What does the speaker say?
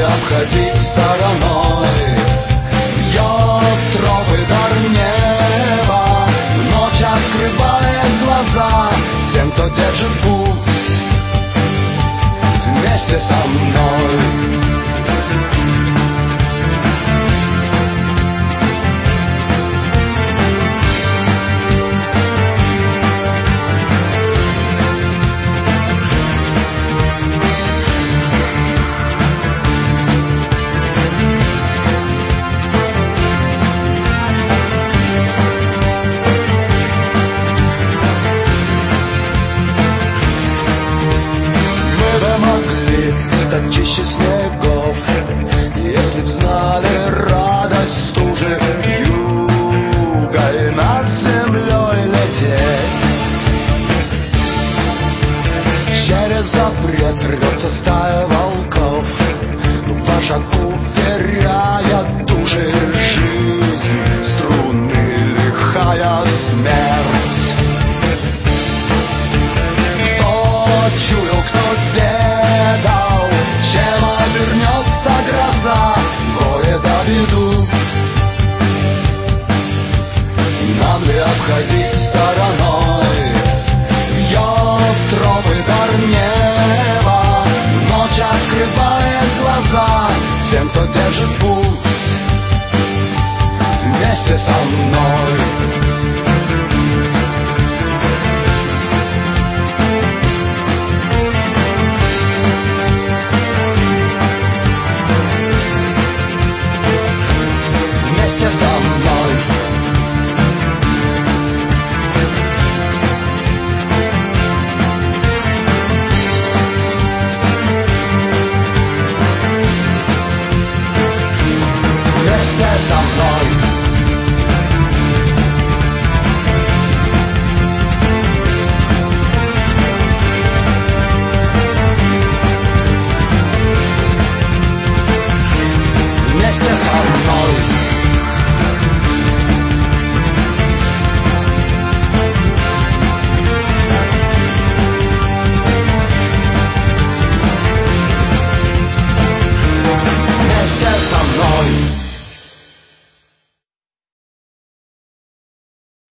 обходить стороной. Бьет тропы дар неба, ночь открывает глаза тем, кто держит путь вместе со мной. Чище снегов, если б знали радость стужи юга и над землей лететь. Через запрет рвется стая волков, вожаку теряя души жизнь, струны лихая смерть. Кто чуял, кто ведал, чем обернется гроза, горе да беду. Нам ли обходить стороной? Бьет тропы дар неба, ночь открывает глаза тем, кто держит путь